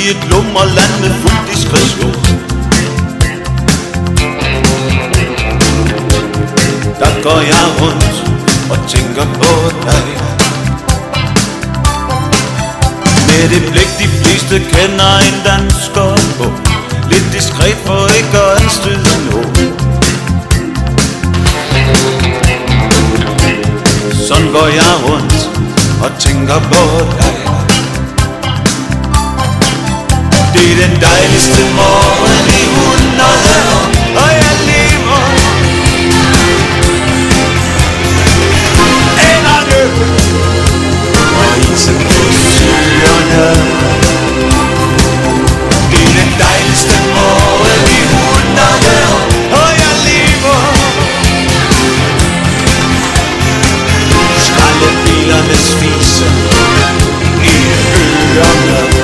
et lummerland med fuld diskretion. Der går jeg rundt og tænker på dig, med det blik de fleste kender en dansker på, lidt diskret for ikke at anstøde nogen. Sådan går jeg rundt og tænker på dig. Det er den dejligste morgen i 100 år, og jeg lever. Enderne og isen på søerne. Det er den dejligste morgen i 100 år, og jeg lever. Skraldebilernes fise i ørerne.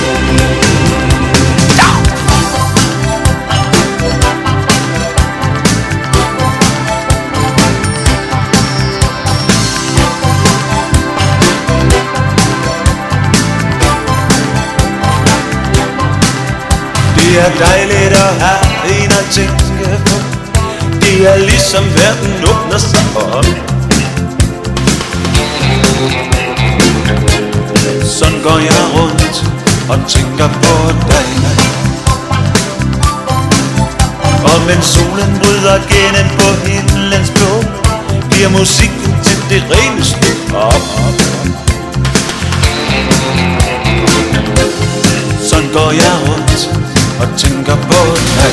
Det er dejligt at have en at tænke på. Det er ligesom verden åbner sig op. Sådan går jeg rundt og tænker på dig. Og mens solen bryder gennem på himlens blå, bliver musikken til det reneste op. Sådan går jeg rundt og tænker på dig.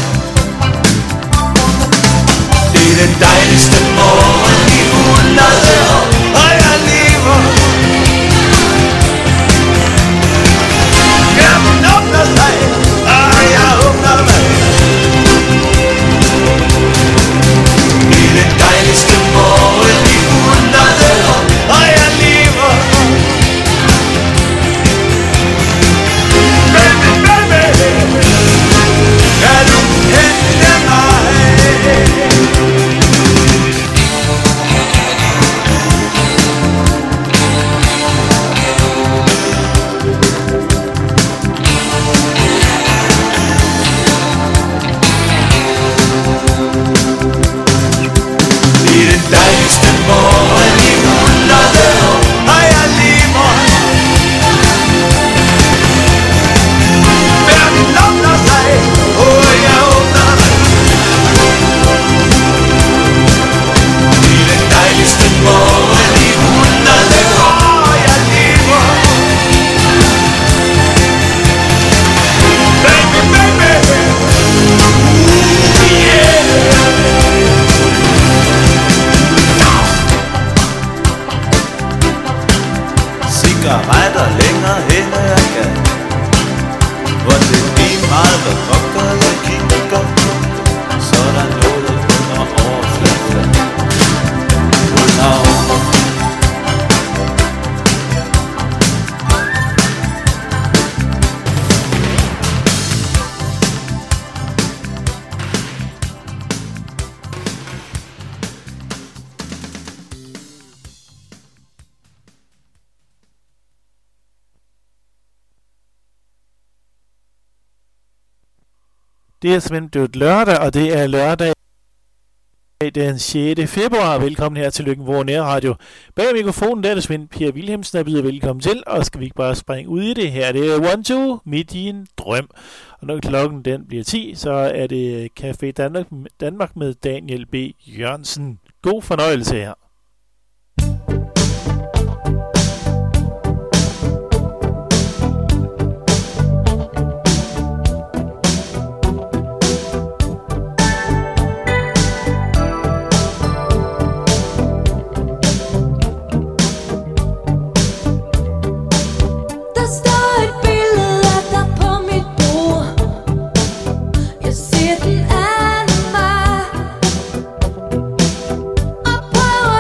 Det er den dejligste morgen i 100 år, og jeg lever. Hjernen åbner sig, og jeg åbner mig. Det er den dejligste morgen i 100 år, og jeg lever. Kan du hente mig? Det er den dejligste morgen i 100 år, og jeg lever. Verden åbner sig, og jeg åbner mig. Det er den dejligste morgen i 100 år, og jeg lever. Baby, baby, yeah. Cigaretter længere hen ad jeg kan, hvor det er lige meget, hvad pokker jeg kigger på. Så er der noget under overfladen. Under overfladen. Det er simpelthen dødt lørdag, og det er lørdag den 6. februar. Velkommen her til Løkken Nærradio. Bag mikrofonen der er det Svend Per Wilhelmsen, der byder velkommen til, og skal vi ikke bare springe ud i det her. Det er 1-2 midt i en drøm. Og når klokken den bliver 10, så er det Café Danmark med Daniel B. Jørgensen. God fornøjelse her. Prøver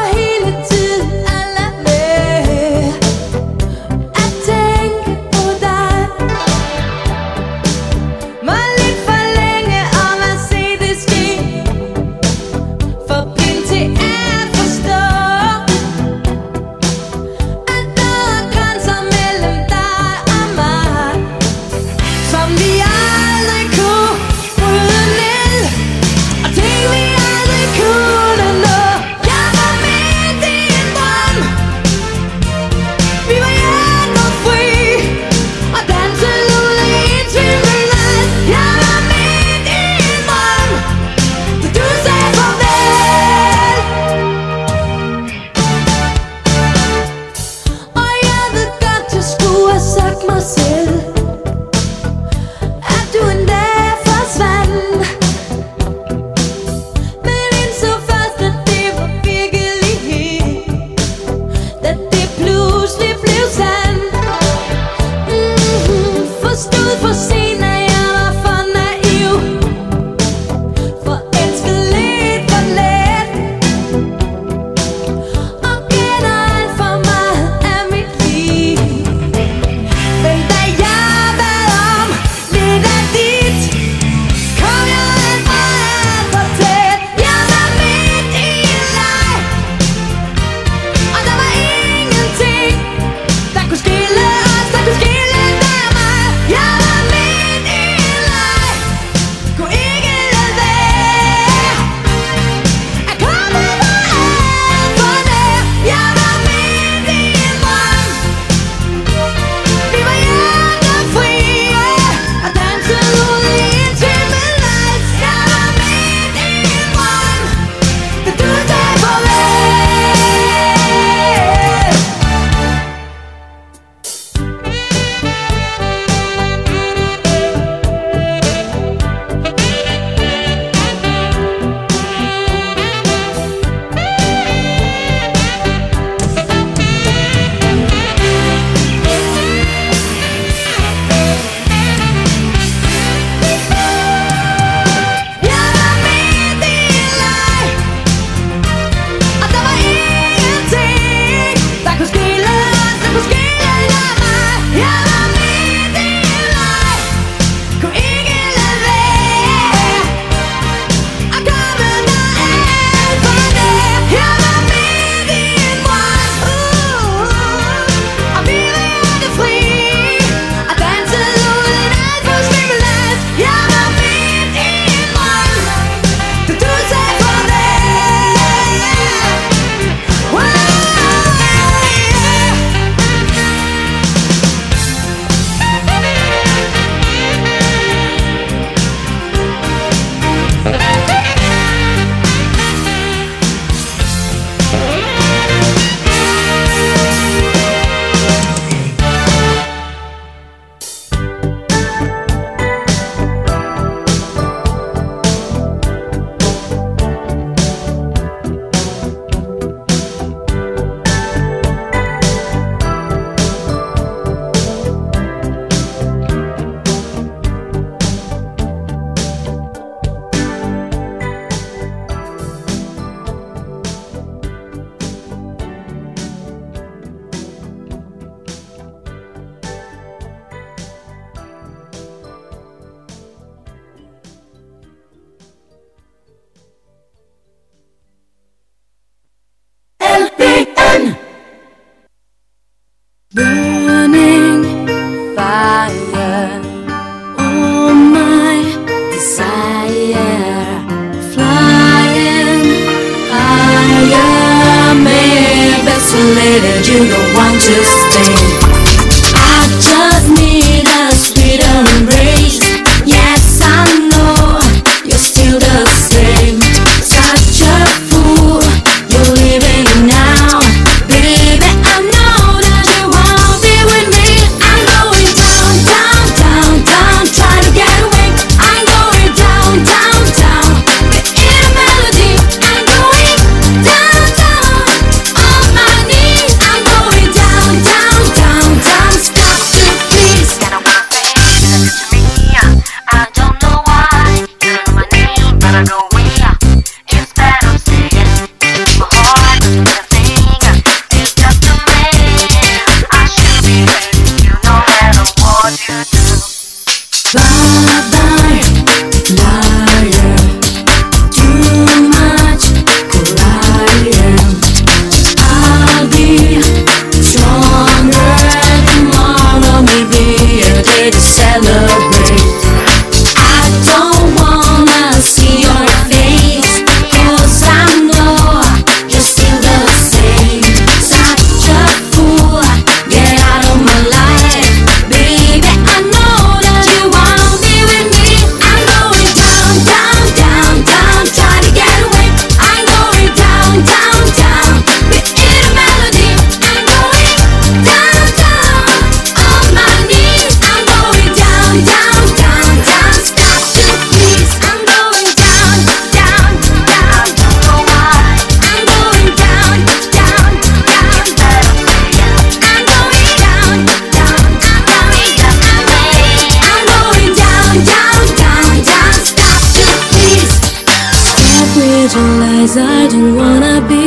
you don't want to stay. I just need a sweet embrace. Yes, I know you're still the same. Such a fool, you're leaving now. Baby, I know that you won't be with me. I'm going down, down, down, down, trying to get away. I'm going down, down, down, in a melody. I'm going down, down, on my knees. I'm going down, down, down, down. Stop it, please. Get away, baby, to me. I don't know why. Get on my knees, but I go away. Instead of saying, my heart doesn't mean a thing. It's just a man. I should be letting you know that I want you to. Bye bye, liar. Too much crying. I'll be stronger tomorrow. Maybe a day to celebrate. I don't wanna see your face, 'cause I know you're still the same. Such a fool, get out of my life. Baby, I know that you won't be with me. I'm going down, down, down, down, trying to get away. I'm going down, down, down, in a melody. I'm going down, down, on my knees. I'm going down, down, down, down. Stop it, please. I'm going down, down, down. I don't know why. I'm going down, down, down. Instead of saying, I'm going down, down. I'm going down, I'm going down, down, down, down. Stop it, please. Stop with your lies. I don't wanna be,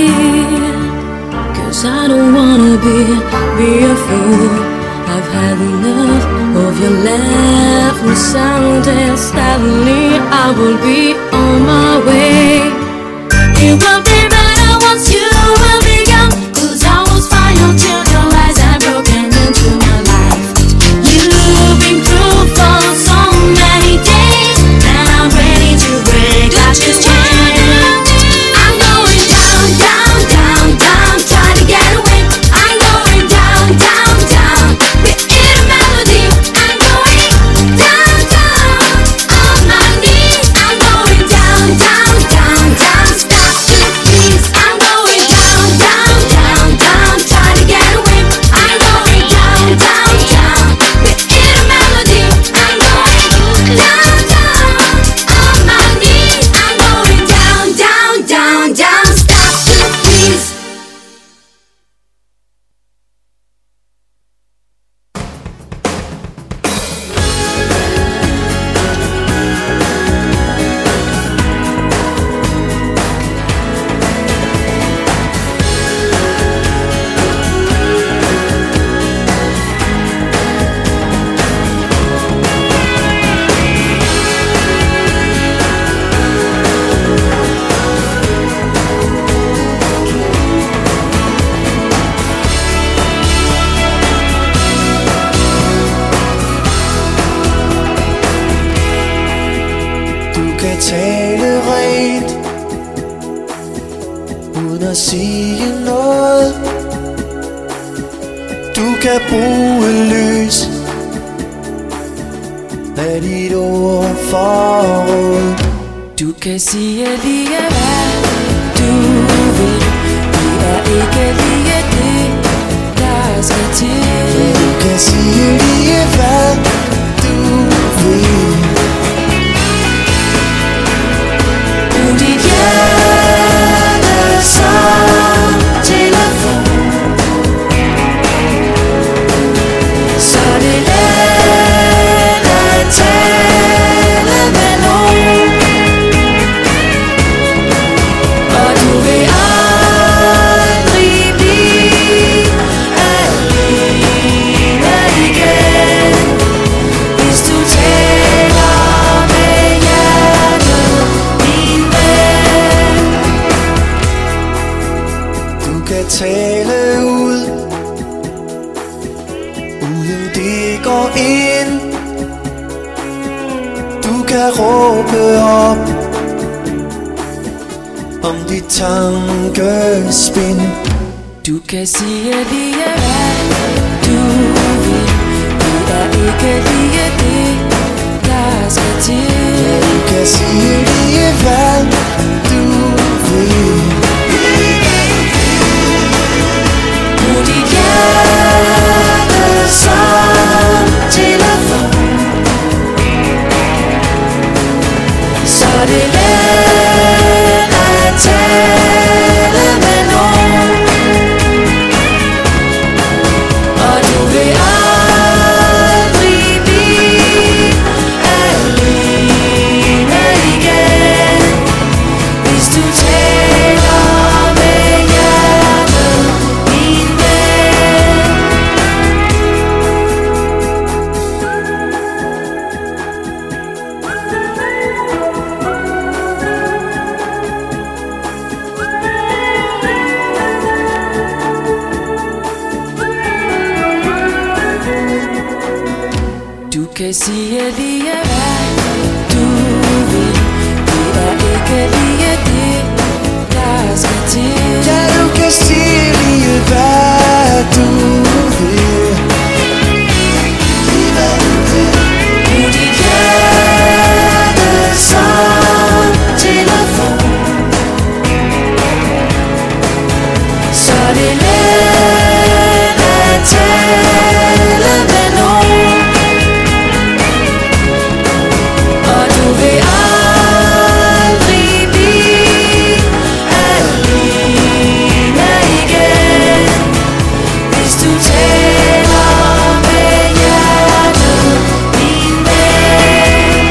'cause I don't wanna be a fool. I've had enough of your laughing sound, and suddenly I will be on my way. It will be better once you will be gone, 'cause I was fine until your lies have broken into my life. You've been through for so many days, and I'm ready to break out this chain. I'm going down, down, down, down, trying to get away. I'm going down, down, down, in a melody. I'm going down, down, on my knees. I'm going down, down, down, down. Stop it, please. I'm going down, down, down, down, trying to get away. I'm going down, down, down, in a melody. I'm going down, down, on my knees. I'm going down, down, down, down. Stop it, please. Du kan tale rent uden at sige noget. Du kan bruge løs af dit ord forråd. Du kan sige lige hvad du vil. Det er ikke lige det, der skal til. Du kan sige lige hvad du vil. Brug dit hjerte som telefon, så det er let at tale med nogen. Og du vil aldrig blive alene igen, hvis du taler med hjertet, min ven. Du kan tale ud uden det går ind. Du kan råbe op om dit tankespind. Du kan sige lige hvad du vil. Det er ikke lige det, der skal til. Ja, du kan sige lige hvad du vil. Brug dit hjerte som telefon, så det er let at tale med nogen. Og du vil aldrig blive alene igen, hvis du taler med hjertet, min ven. Du kan sige lige hvad du vil. Det er ikke lige det, der skal til. Ja, du kan sige lige hvad du vil. Lige hvad du vil. Brug dit hjerte som telefon, så det er let at tale med nogen. Og du vil aldrig blive alene igen, hvis du taler med hjertet, min ven.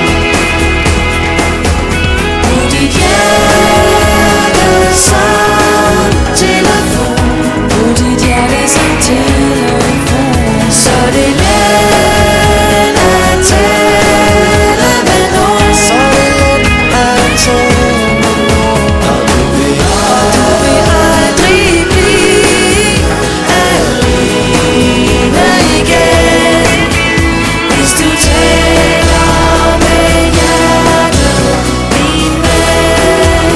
Brug dit hjerte som telefon, brug dit hjerte som telefon, så det er let at tale med nogen. Så er det let at tale med nogen. Og du vil Aldrig blive alene igen, hvis du taler med hjertet, min ven.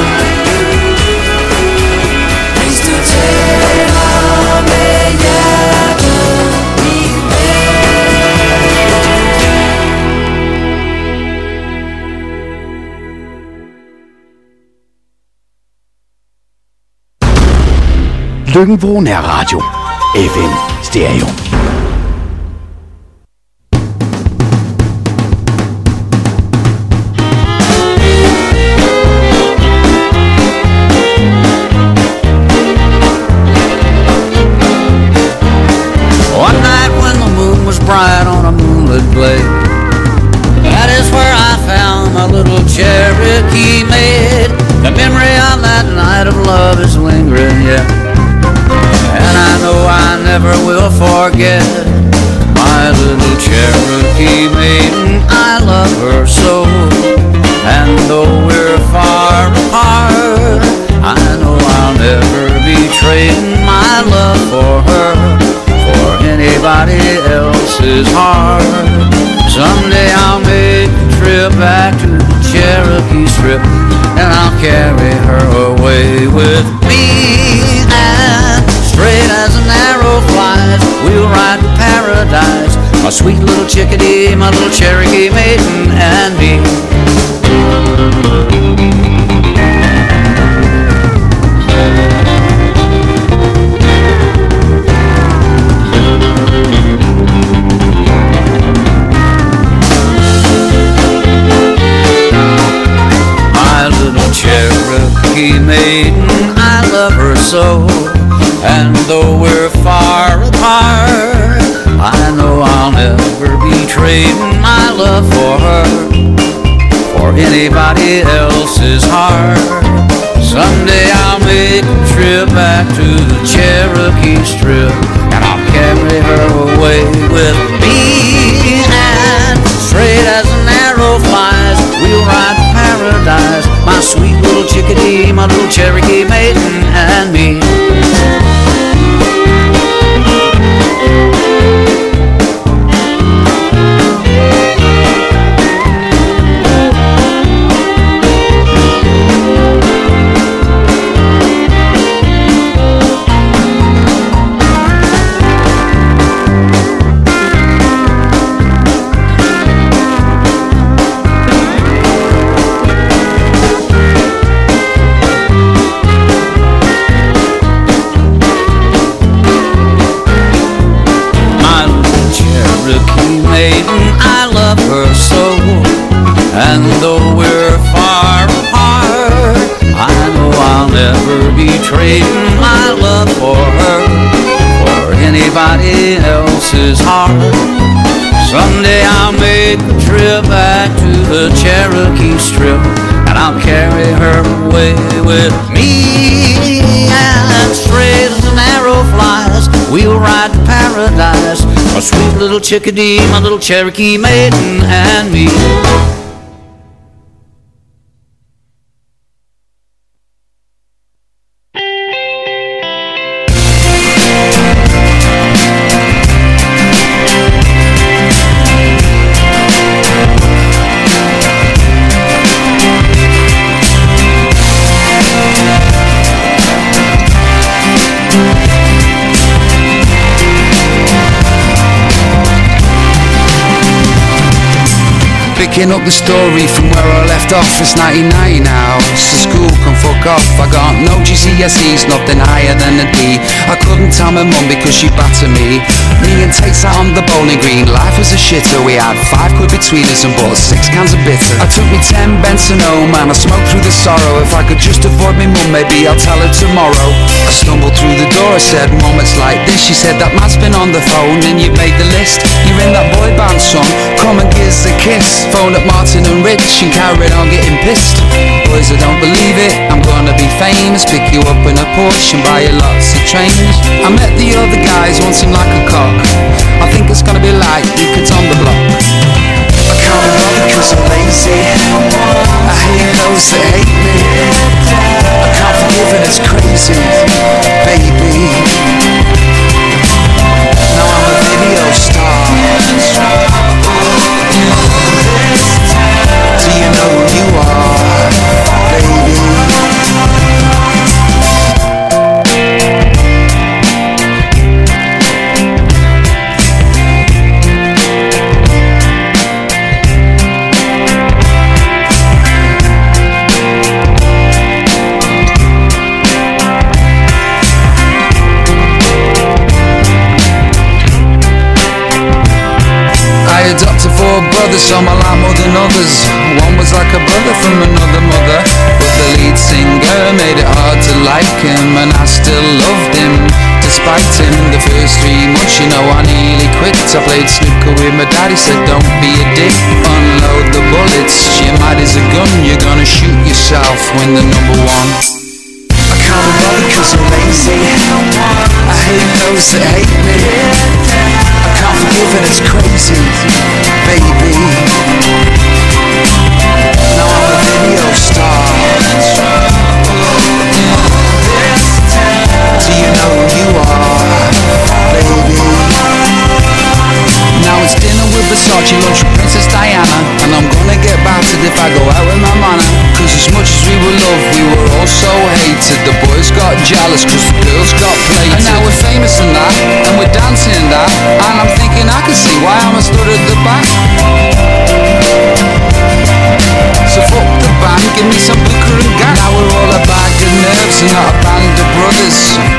Hvis du taler med hjertet, min Løkken-Vrå Nærradio. FM Stereo. One night when the moon was bright on a moonlit blade, that is where I found my little Cherokee maid. The memory of that night of love is lingering yet, and I know I never will forget my little Cherokee maiden. I love her so, and though we're far apart, I know I'll never be trading my love for her for anybody else's heart. Someday I'll make a trip back to the Cherokee Strip, and I'll carry her away with me. And straight as an arrow flies, we'll ride to paradise, my sweet little chickadee, my little Cherokee maiden and me. My little Cherokee maiden, I love her so, and though we're far apart, I know I'll never be trading my love for her for anybody else's heart. Someday I'll make a trip back to the Cherokee Strip, and I'll carry her away with me. And straight as an arrow flies, we'll ride to paradise, my sweet little chickadee, my little Cherokee maiden and me. never be trading my love for her for anybody else's heart. Someday I'll make a trip back to the Cherokee Strip, and I'll carry her away with me. And straight as an arrow flies, we'll ride to paradise, my sweet little chickadee, my little Cherokee maiden and me. Picking up the story from where I left off, it's 99 now, so school can fuck off. I got no GCSEs, nothing higher than a D. I couldn't tell my mum because she battered me. Me and Tate sat on the bowling green, life was a shitter. We had £5 between us and bought 6 cans of bitter. I took me 10 Benson home and I smoked through the sorrow. If I could just avoid me mum, maybe I'll tell her tomorrow. I stumbled through the door, I said, Mum, it's like this. She said, that man's been on the phone and you've made the list. You're in that boy band, son, come and give us a kiss. Phone up Martin and Rich and carried on getting pissed. Boys, I don't believe it, I'm gonna be famous. Pick you up in a Porsche and buy you lots of trains. I met the other guys, one seemed like a cock. I think it's gonna be like new kids on the block. I can't be bothered cause I'm lazy. I hate those that hate me. I can't forgive and it's crazy, baby. Now I'm a video star. Do you know who you are, baby? I adopted 4 brothers, some I like more than others. One was like a brother from another mother, but the lead singer made it hard to like him, and I still loved him despite him. The first 3 months, you know, I nearly quit. I played snooker with my dad, he said don't be a dick, unload the bullets, your mind is a gun, you're gonna shoot yourself when the number 1. I can't be bothered cause I'm lazy. I hate those that hate me. I can't forgive and it's crazy, baby. Now I'm a video star. Do you know who you are, baby? Now it's dinner with Versace, lunch with Princess Diana, and I'm gonna get battered if I go out with my manner. Cause as much as we were loved, we were also hated. The boys got jealous cause the girls got plated. And now we're famous and that, and we're dancing and that, and I'm thinking I can see why I'm a stood at the back. So fuck the band, give me some liquor and gas. Now we're all a bag of nerves and not a band of brothers.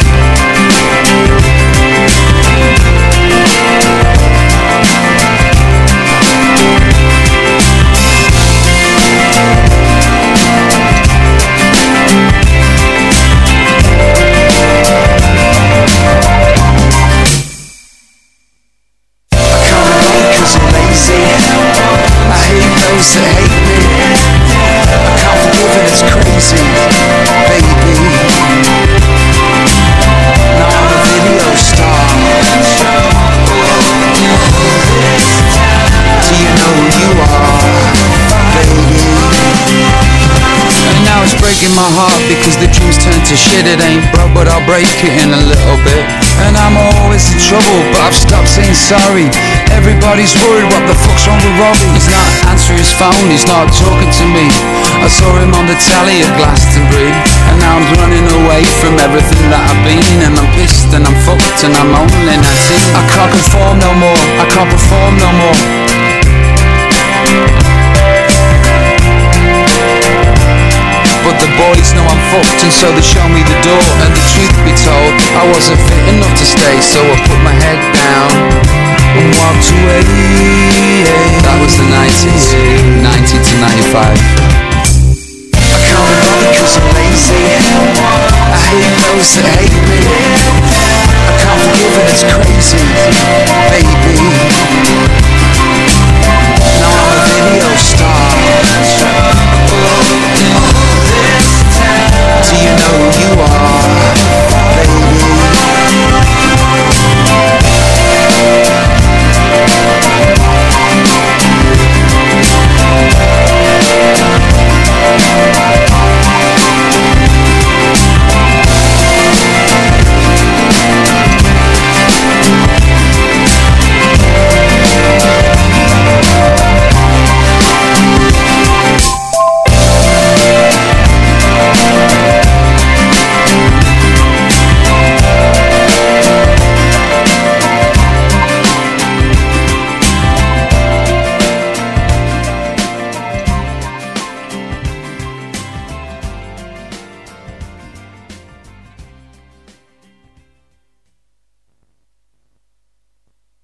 Those that hate me, I can't forgive and it's crazy, baby. Now I'm a video star. Do you know who you are, baby? And now it's breaking my heart because the dreams turn to shit. It ain't broke but I'll break it in a little bit. And I'm always in trouble but I've stopped saying sorry. Everybody's worried what the fuck's wrong with Robbie. He's not answering his phone, he's not talking to me. I saw him on the telly at Glastonbury, and now I'm running away from everything that I've been. And I'm pissed and I'm fucked and I'm only 19. I can't conform no more, I can't perform no more. But the boys know I'm fucked and so they show me the door. And the truth be told, I wasn't fit enough to stay, so I put my head down and walked away. That was the 90s, 90 to 95. I can't be bothered cause I'm lazy.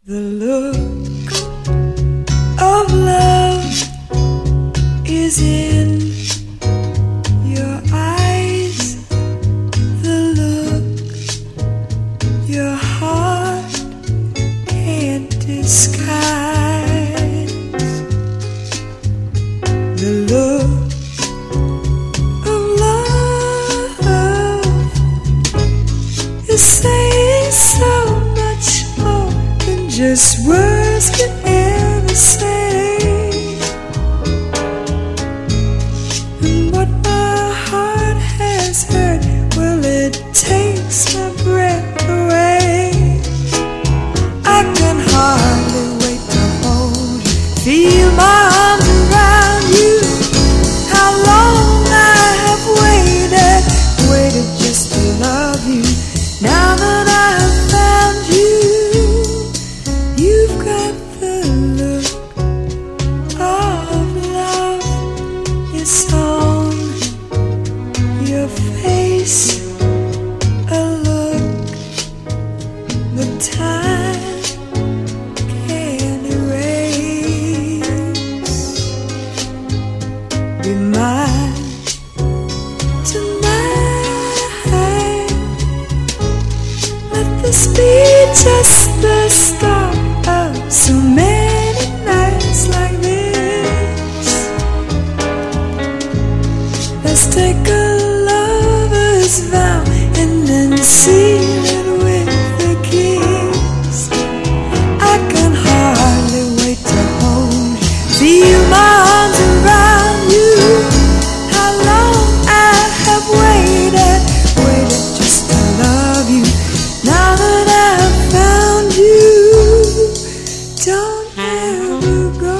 The look of love is in your eyes. The look your heart can't disguise. The look of love is saying so much more than just words can ever say. And what my heart has heard, well, it takes my breath away. I can hardly wait to hold you, feel my arms around you. How long I have waited, waited just to love you. Now that I have found you, you've got the look of love. It's on your face, a look the time can't erase. Be mine tonight. Let this be just the start of so many nights like this. Let's take a lover's vow and then seal it with a kiss. I can hardly wait to hold you, feel my arms around you. How long I have waited, waited just to love you. Now that I've found you, don't ever go.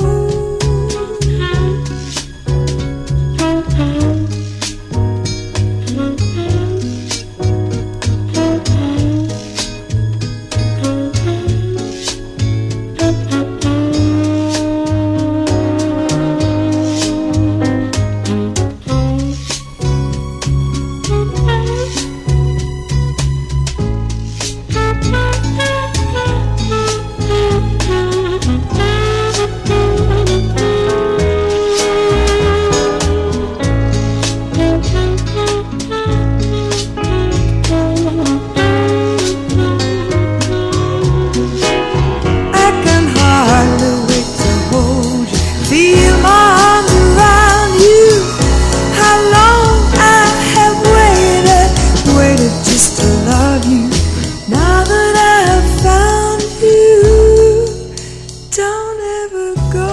I can hardly wait to hold you, feel my arms around you. How long I have waited, waited just to love you. Now that I have found you, don't ever go.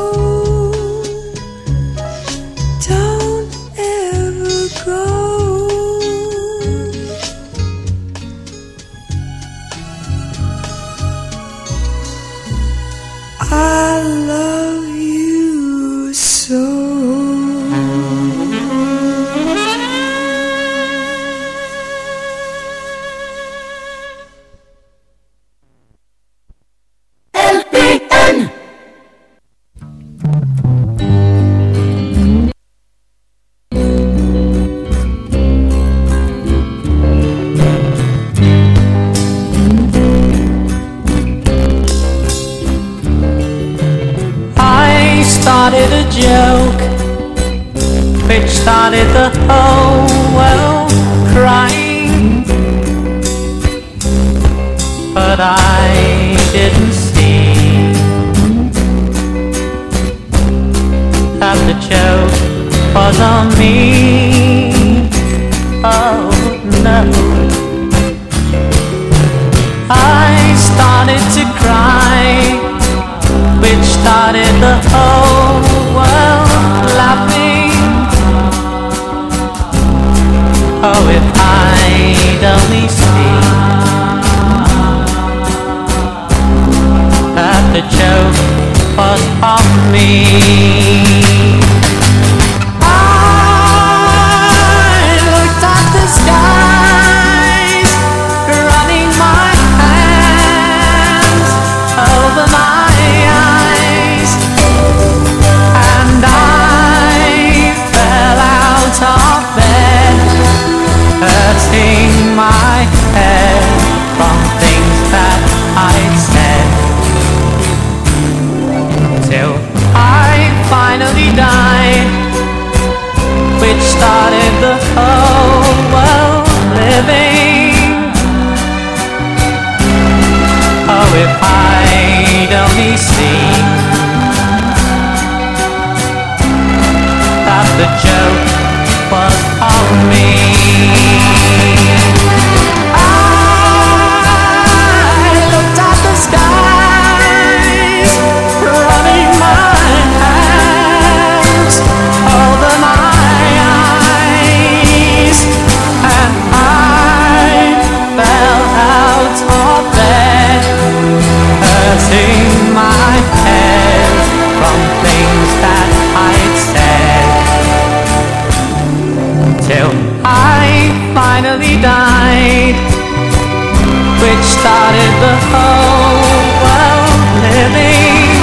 Don't ever go. I love you so. LPN. I started a joke which started the whole world crying, but I didn't see that the joke was on me. Oh no, I started to cry, which started the whole world laughing. Oh, if I'd only seen that the joke was on me. I looked at the skies, running my hands over my eyes, and I fell out of bed, hurting my head from things that I'd said. finally died, which started the whole world living.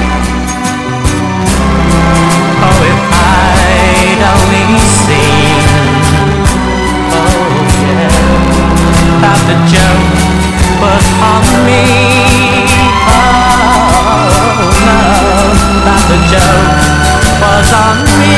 Oh, if I'd only seen, oh yeah, that the joke was on me. Oh no, that the joke was on me.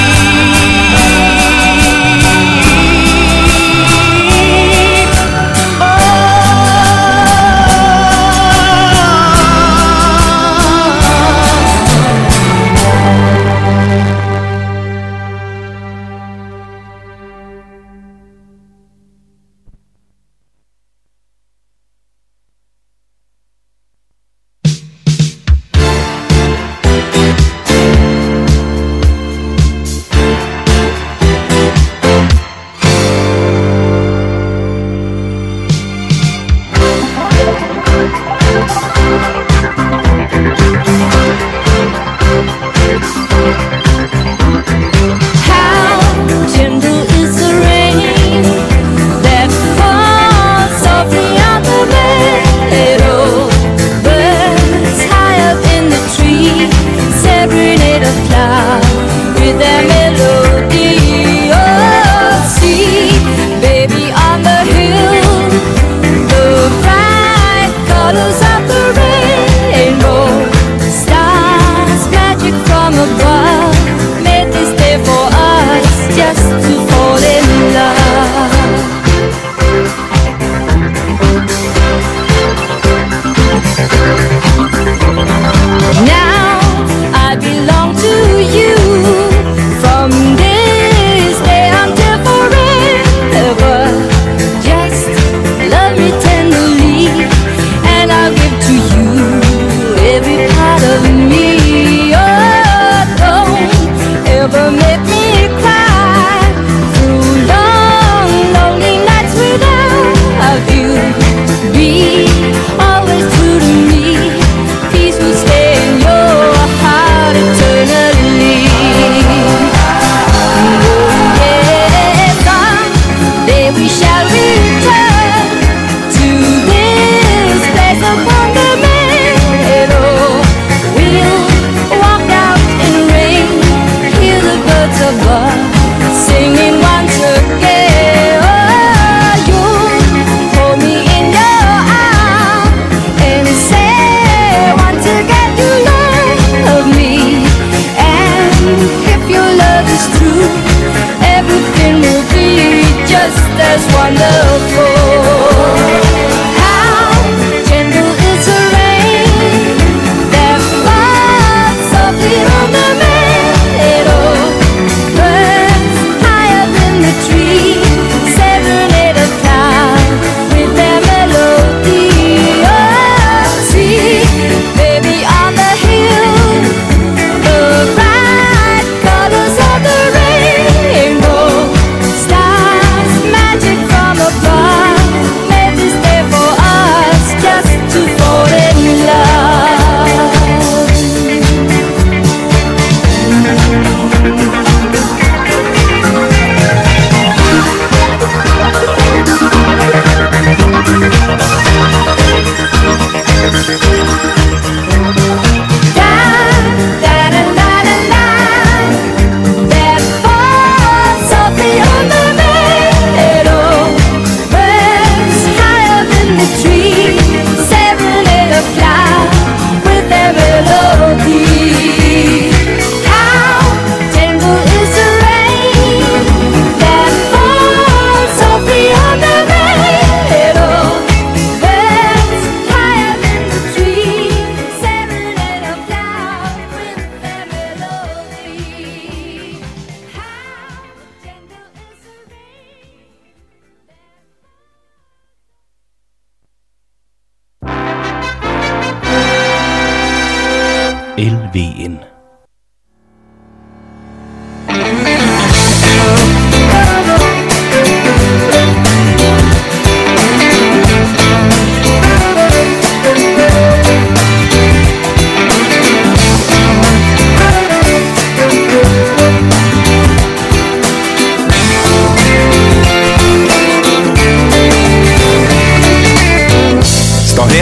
LVN.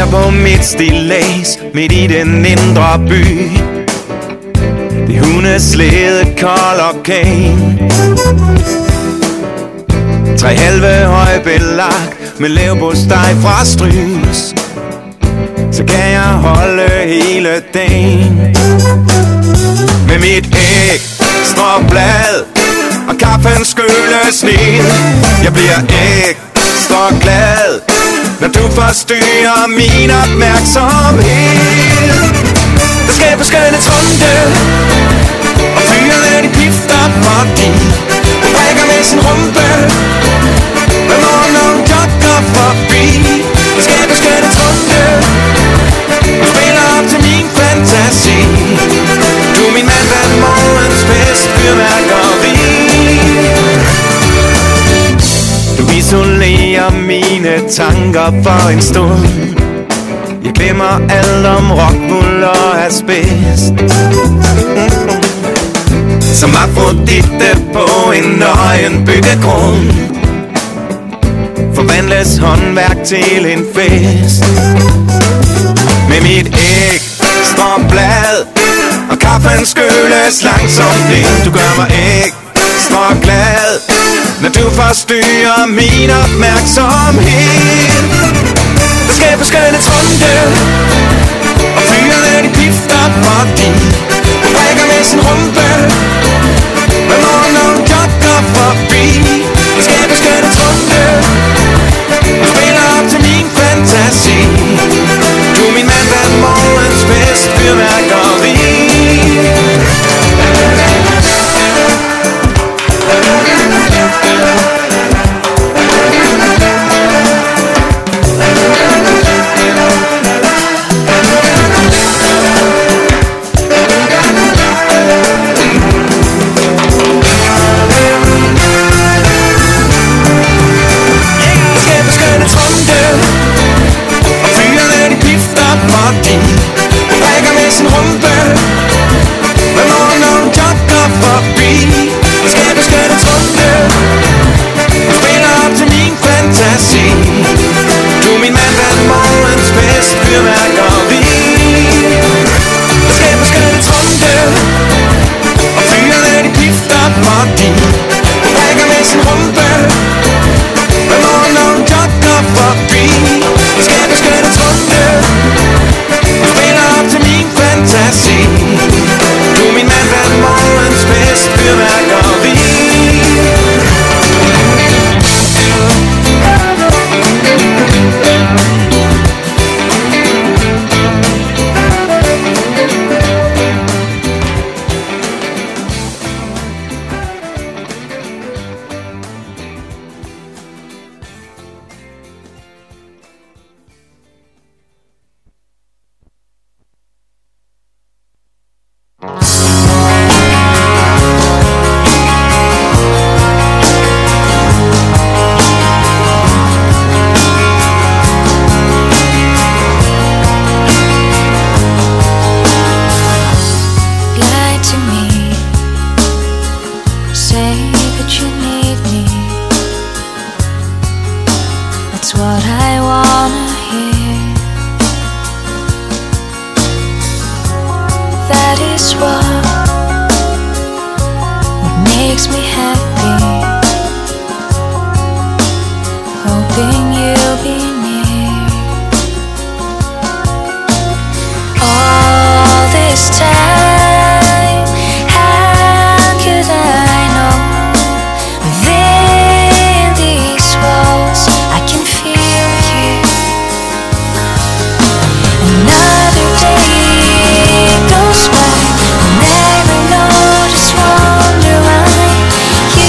på mit stillads midt i den indre by. Det hundeslæde kold orkan. 3 halve høj belagt med leverpostej fra Strys. Så kan jeg holde hele dagen med mit æg, stråblad og kaffens skøles ned. Jeg bliver ekstra glad, når du forstyrrer min opmærksomhed. Der skal på skønne trunde, og fyrene de pifter fordi hun brækker med sin rumpe, når nogen jogger forbi. Der skal på skønne trunde, og spiller op til min fantasi. Du er min mandag morgens bedst fyrværkeri. Du isolerer mine tanker for en stund. Jeg glemmer alt om rockwool og asbest. Som Afrodite på en nøgen byggegrund forvandles håndværk til en fest. Med mit æg, stråblad og kaffen skøles langsomt ned. Du gør mig ekstra glad, når du forstyrrer min opmærksomhed. Der skal på skønne trunde, og fyrene de pifter fordi hun brækker med sin rumpe, når nogen jogger forbi. Der skal på skønne trunde, og spiller op til min fantasi. Du er min mandag morgens bedst fyrværkeri. You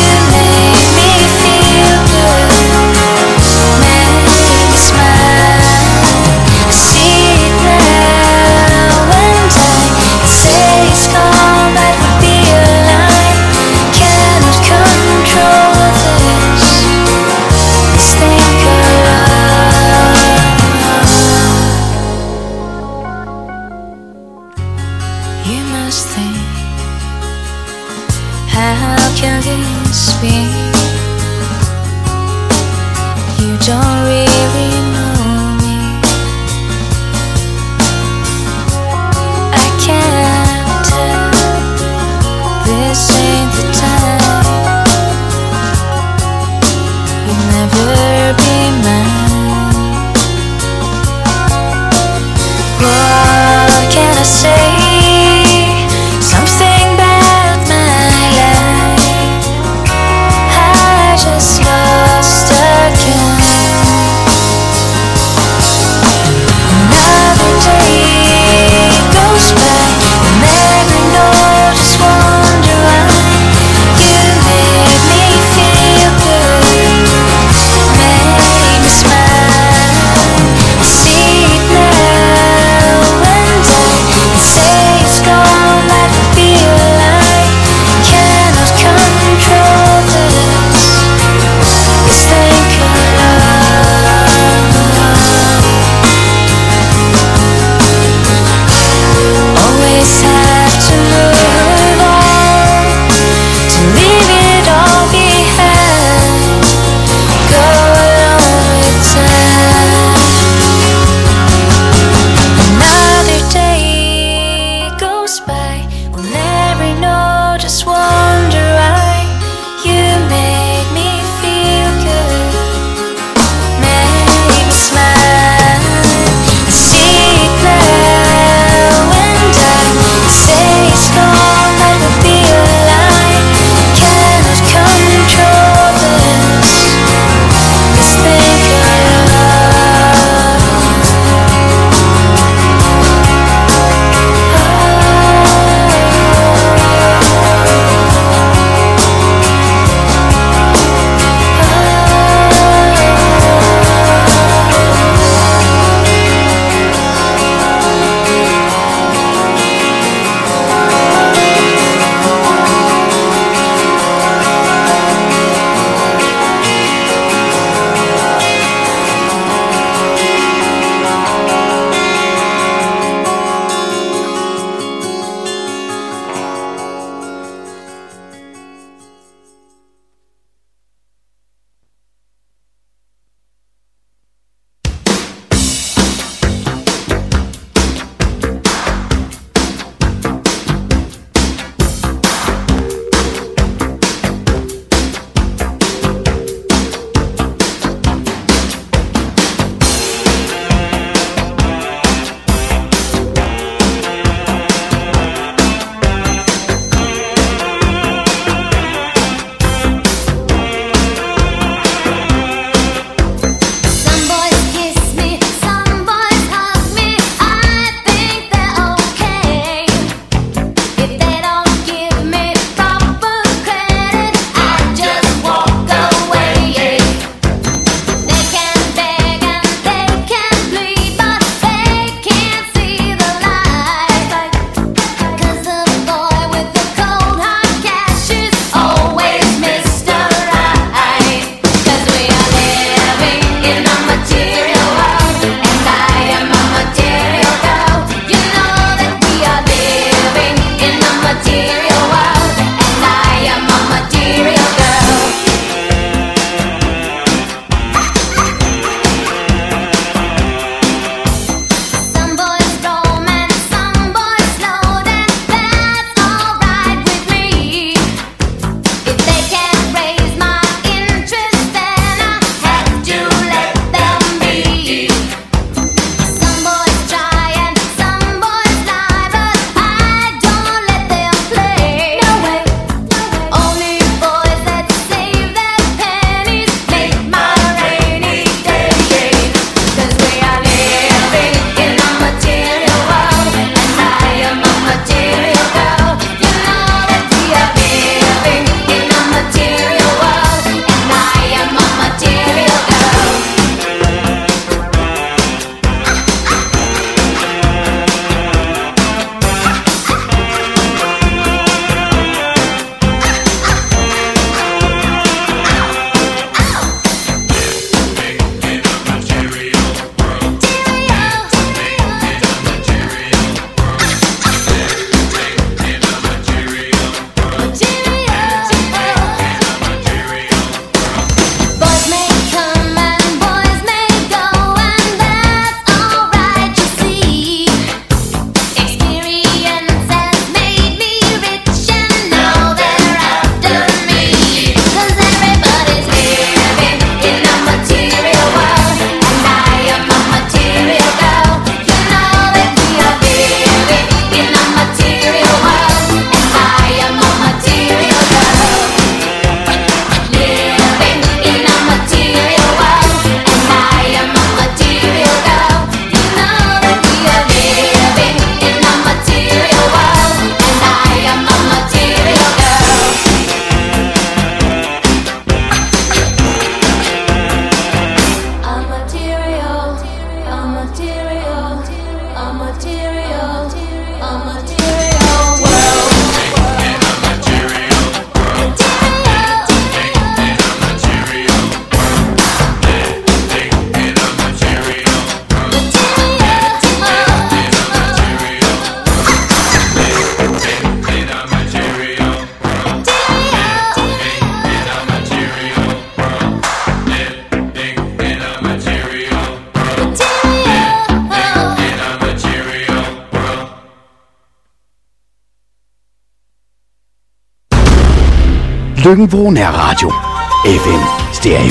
Lykken Vrå Nærradio. FM Stereo.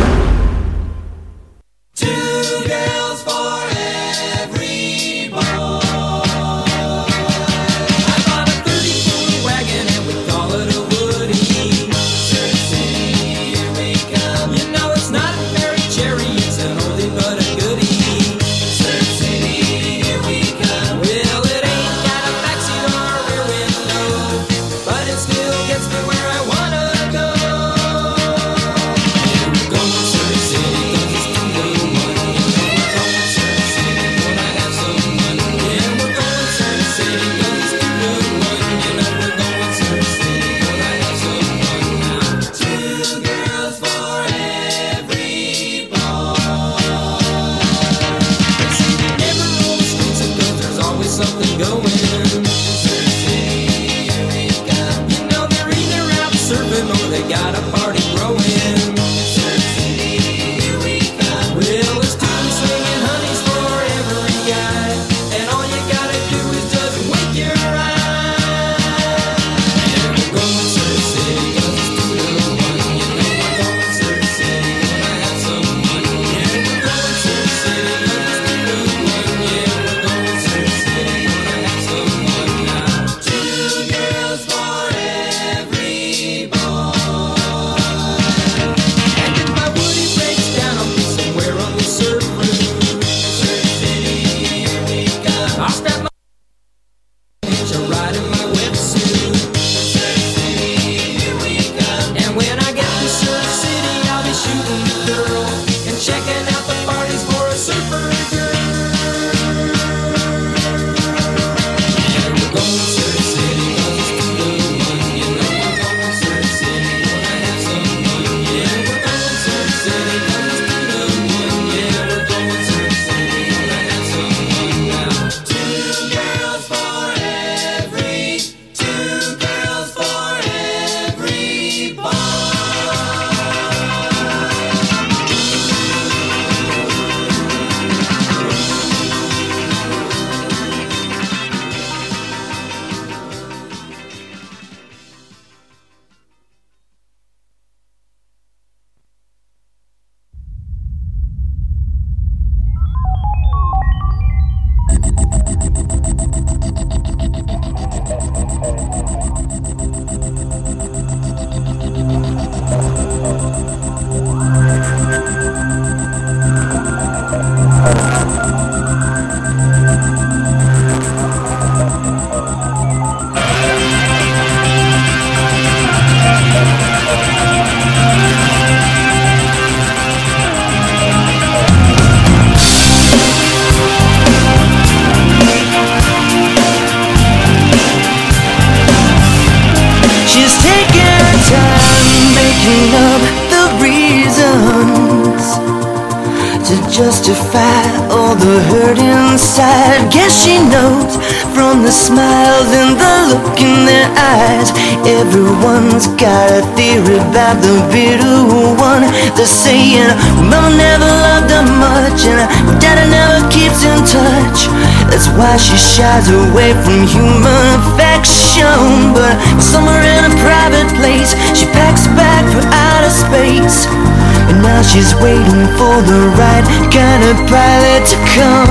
Justify all the hurt inside. Guess she knows from the smiles and the look in their eyes. Everyone's got a theory about the bitter one. They're saying Mama never loved her much and Daddy never keeps in touch. That's why she shies away from human affection. But somewhere in a private place, she packs a bag for outer space. And now she's waiting for the right kind of pilot to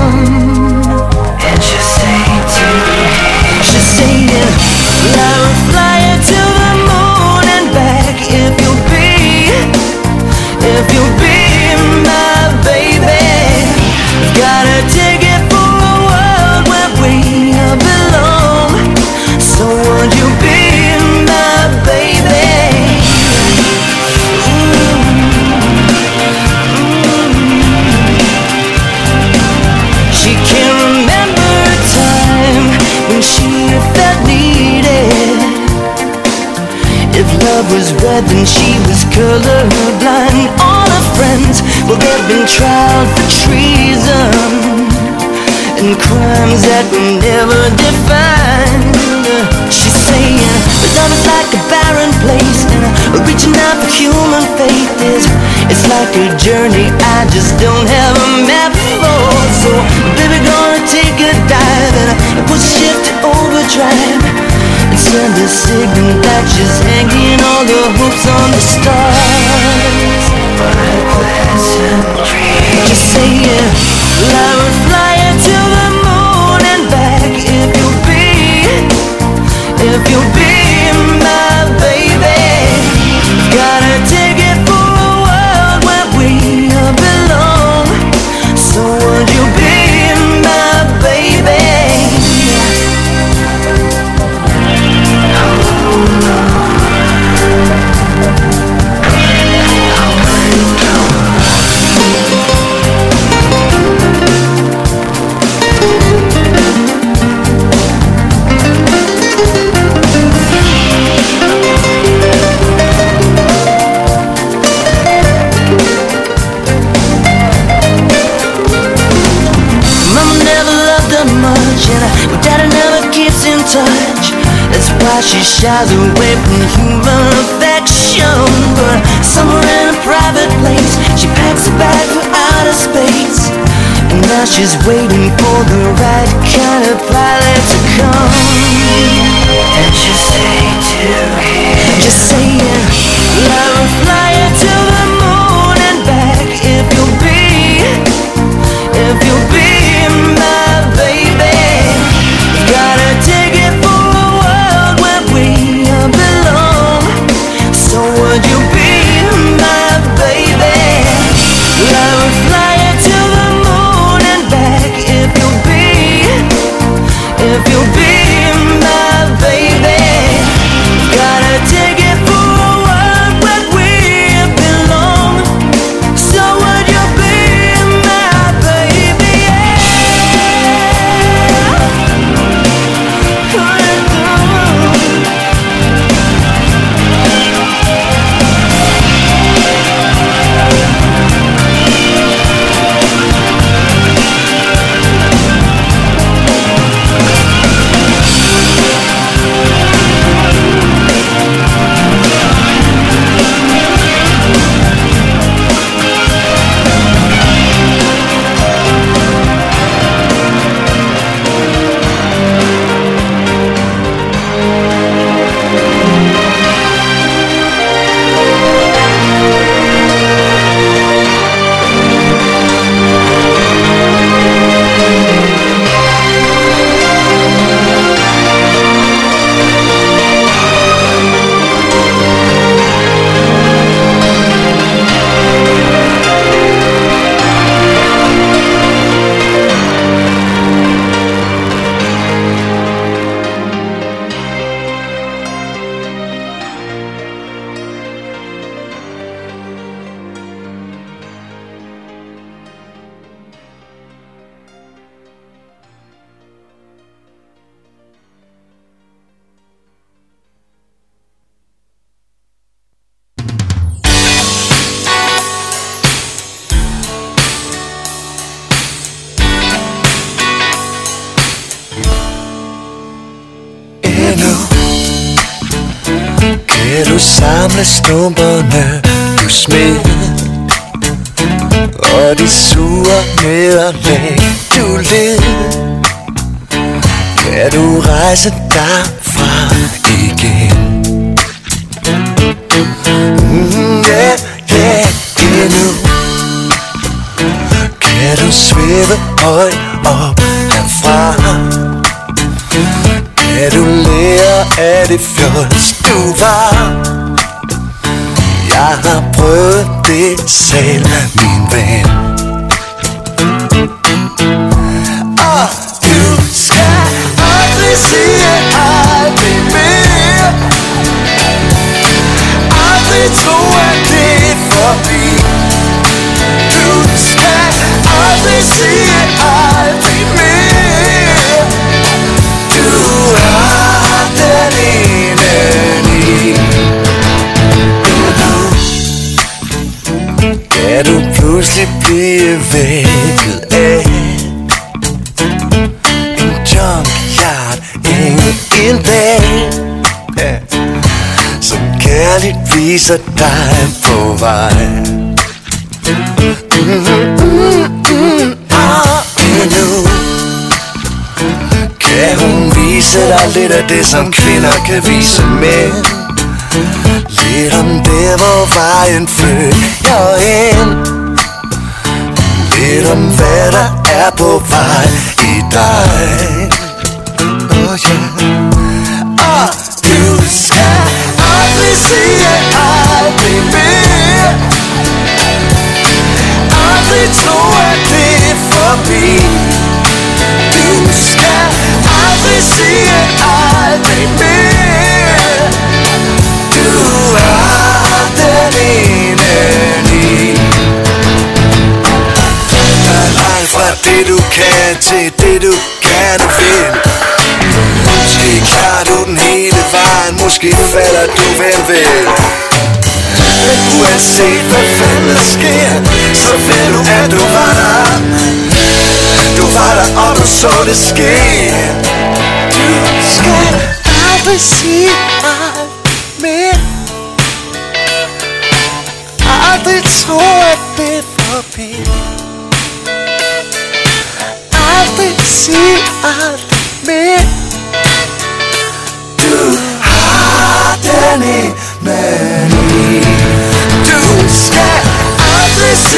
come. And she's saying to me, she's saying, well, I will fly you to the moon and back if you'll be my baby. Got a ticket for a world where we belong. So would you be my baby? She can't remember a time when she felt needed. If love was red, then she was colorblind. All her friends, well, they've been tried for treason and crimes that were never defined. She's saying, but love is like a barren place, and reaching out for human faith it's like a journey I just don't have a map for. So, baby, gonna take a dive and push shift to overdrive. It's send a signal that she's hanging all her hopes on the stars. Just saying, I would fly her to the moon and back if you'll be my baby. Got a ticket for a world where we belong. So would you be my baby? Touch. That's why she shies away from human affection. But somewhere in a private place, she packs a bag for outer space. And now she's waiting for the right kind of pilot to come. And she'll say to him, just saying, I will fly her to the moon and back if you'll be my baby. Got a ticket for a world where we belong. So would you be my baby? I would fly her to the moon and back if you'll be my baby. Got a ticket for a world where we belong. So would you be my baby? Kan du samle stumperne, du smed, og de sure nederlag, du led? Kan du rejse derfra igen? Endnu kan du svæve højt op herfra. Kan du lære af det fjols, du var? Jeg har prøvet det selv, min ven. Og du skal aldrig sige aldrig mere. Aldrig tro, at det er forbi. Du skal aldrig sige aldrig mere. Du har den ene i. Kan du pludselig blive vækket af en junkyard en dag, som kærligt viser dig på vej. Og endnu kan hun vise dig lidt af det, som kvinder kan vise mænd. Lidt om det, hvor vejen fører hen. Lidt om hvad der er på vej i dig. Oh yeah. Og du skal aldrig sige aldrig mere. Aldrig tro at det er forbi. Du skal aldrig sige aldrig mere. Du er den ene ni. Der er langt fra det du kan til det du gerne vil. Måske klarer du den hele vejen, måske falder du vel. Men uanset hvad fanden der sker, så ved du at du var der. Du var der og du så det ske. Du skal aldrig sige aldrig mere. Aldrig tro at det er forbi. Aldrig sige aldrig mere. Du har den ene. Du skal